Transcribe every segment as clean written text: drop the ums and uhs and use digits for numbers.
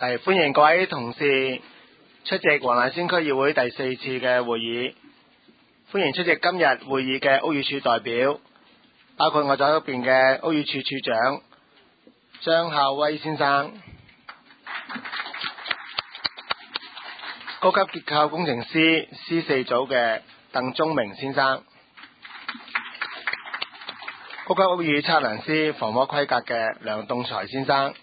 歡迎各位同事出席黃大仙區議會第4次嘅會議。歡迎出席今日會議嘅屋宇署代表，包括我左邊嘅屋宇署署長張孝威先生，高級結構工程師 C4 組嘅鄧忠明先生，高級屋宇測量師防火規格嘅梁棟才先生。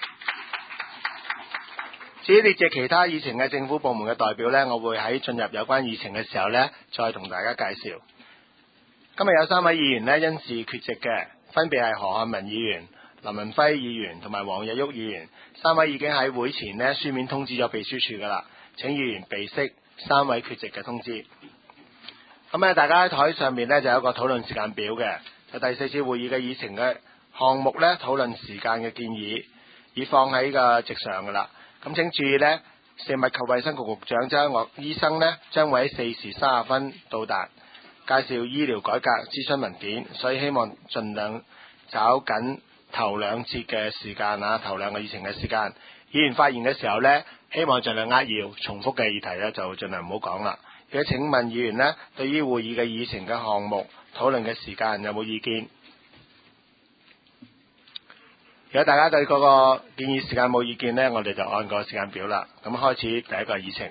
至於列席其他議程嘅政府部門嘅代表呢，我會喺進入有關議程嘅時候呢，再同大家介紹。今日有3位議員呢因事缺席嘅，分別係何漢文議員、林文輝議員同埋黃日旭議員。3位已經喺會前呢書面通知咗秘書處㗎啦，請議員備悉3位缺席嘅通知。咁大家喺台上面呢就有一個討論時間表嘅，就第4次會議嘅議程嘅項目呢，討論時間嘅建議已放喺個席上㗎啦。咁請注意呢，食物及衛生局局長張樂醫生呢將會喺4時30分到達，介紹醫療改革諮詢文件，所以希望盡量找緊頭2節嘅時間頭2個議程嘅時間。議員發言嘅時候呢，希望盡量扼要，重複嘅議題呢就盡量唔好講啦。而家請問議員呢，對於會議嘅議程嘅項目討論嘅時間有冇意見？如果大家對嗰個建議時間冇意見呢，我哋就按個時間表啦。咁開始第一個議程，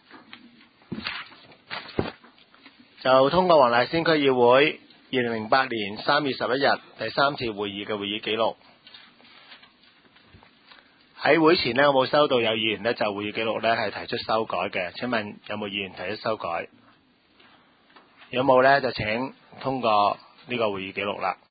就通過黃大仙區議會2008年3月11日第3次會議嘅會議記錄。喺會前呢，我冇收到有議員呢就會議記錄呢係提出修改嘅。請問有冇議員提出修改？有冇呢？就請通過呢個會議記錄啦。